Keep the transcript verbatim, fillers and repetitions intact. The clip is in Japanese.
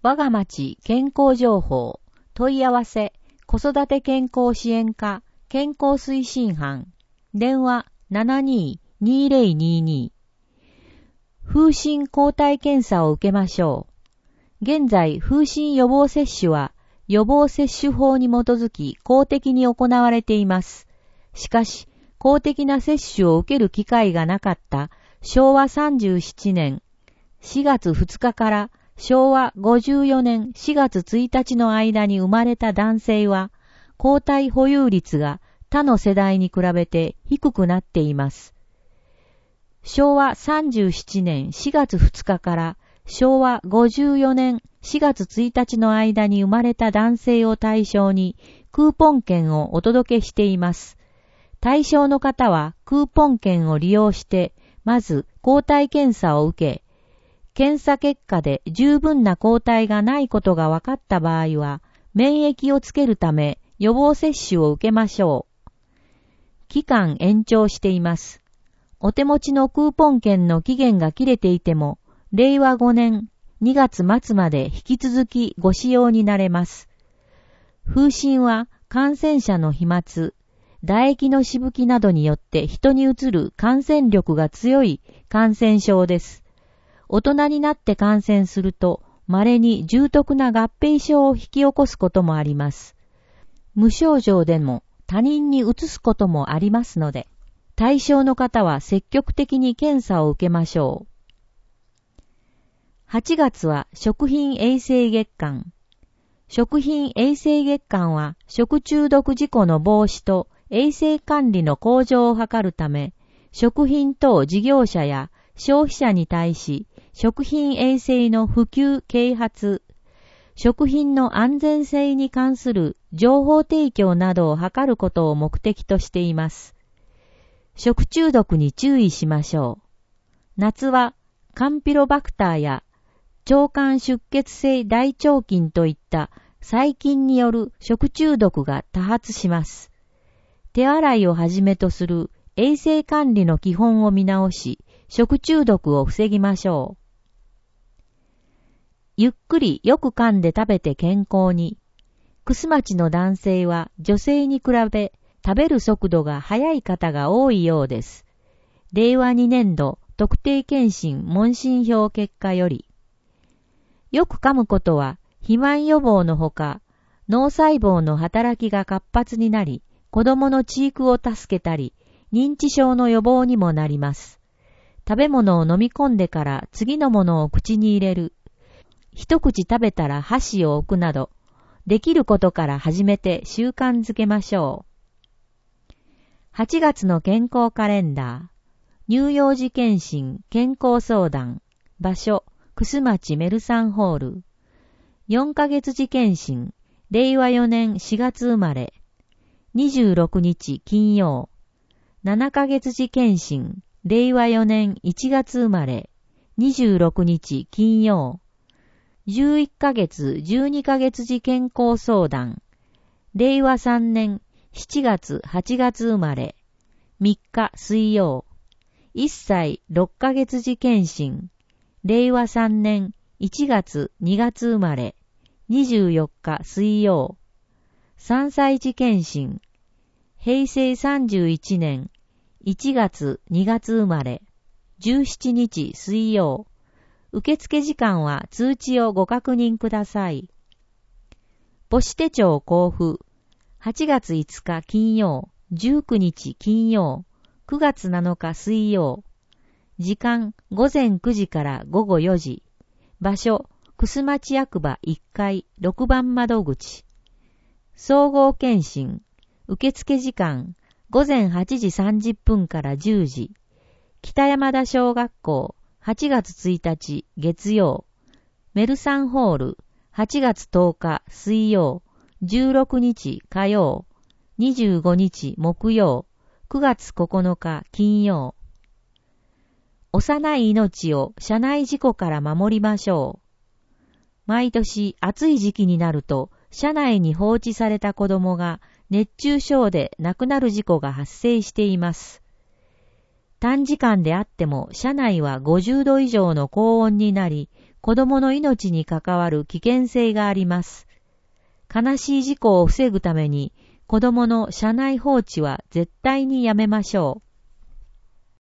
我が町健康情報問い合わせ子育て健康支援課健康推進班電話 ななにーにーぜろにーにー 風疹抗体検査を受けましょう。現在風疹予防接種は予防接種法に基づき公的に行われています。しかし公的な接種を受ける機会がなかったしょうわさんじゅうななねんしがつふつかからしょうわごじゅうよねんしがつついたちの間に生まれた男性は抗体保有率が他の世代に比べて低くなっています。しょうわさんじゅうななねんしがつふつかからしょうわごじゅうよねんしがつついたちの間に生まれた男性を対象にクーポン券をお届けしています。対象の方はクーポン券を利用してまず抗体検査を受け、検査結果で十分な抗体がないことが分かった場合は免疫をつけるため予防接種を受けましょう。期間延長しています。お手持ちのクーポン券の期限が切れていてもれいわごねんにがつまつまで引き続きご使用になれます。風疹は感染者の飛沫、唾液のしぶきなどによって人にうつる感染力が強い感染症です。大人になって感染すると、稀に重篤な合併症を引き起こすこともあります。無症状でも他人にうつすこともありますので、対象の方は積極的に検査を受けましょう。はちがつは食品衛生月間。食品衛生月間は食中毒事故の防止と衛生管理の向上を図るため、食品等事業者や消費者に対し、食品衛生の普及啓発、食品の安全性に関する情報提供などを図ることを目的としています。食中毒に注意しましょう。夏はカンピロバクターや腸管出血性大腸菌といった細菌による食中毒が多発します。手洗いをはじめとする衛生管理の基本を見直し、食中毒を防ぎましょう。ゆっくりよく噛んで食べて健康に。楠町の男性は女性に比べ食べる速度が速い方が多いようです。れいわにねんど特定健診問診票結果より、よく噛むことは肥満予防のほか、脳細胞の働きが活発になり、子供の知育を助けたり、認知症の予防にもなります。食べ物を飲み込んでから次のものを口に入れる。一口食べたら箸を置くなど、できることから始めて習慣づけましょう。はちがつの健康カレンダー。乳幼児健診健康相談。場所、楠町メルサンホール。よんかげつ児健診。れいわよねんしがつ生まれ。にじゅうろくにち金曜。ななかげつ児健診。れいわよねんいちがつ生まれ。にじゅうろくにち金曜。じゅういっかげつじゅうにかげつ児健康相談。れいわさんねんしちがつはちがつ生まれ。みっか水曜。いっさいろっかげつ児健診。れいわさんねんいちがつにがつ生まれ。にじゅうよっか水曜。さんさい児健診。へいせいさんじゅういちねんいちがつにがつ生まれ。じゅうしちにち水曜。受付時間は通知をご確認ください。母子手帳交付。はちがついつか金曜、じゅうくにち金曜、くがつなのか水曜。時間ごぜんくじからごごよじ。場所、楠町役場いっかいろくばん窓口。総合検診。受付時間ごぜんはちじさんじゅっぷんからじゅうじ。北山田小学校はちがつついたち月曜。メルサンホールはちがつとおか水曜。じゅうろくにち火曜。にじゅうごにち木曜。くがつここのか金曜。幼い命を車内事故から守りましょう。毎年暑い時期になると車内に放置された子供が熱中症で亡くなる事故が発生しています。短時間であっても車内はごじゅうど以上の高温になり、 子供の命に関わる危険性があります。悲しい事故を防ぐために子供の車内放置は絶対にやめましょう。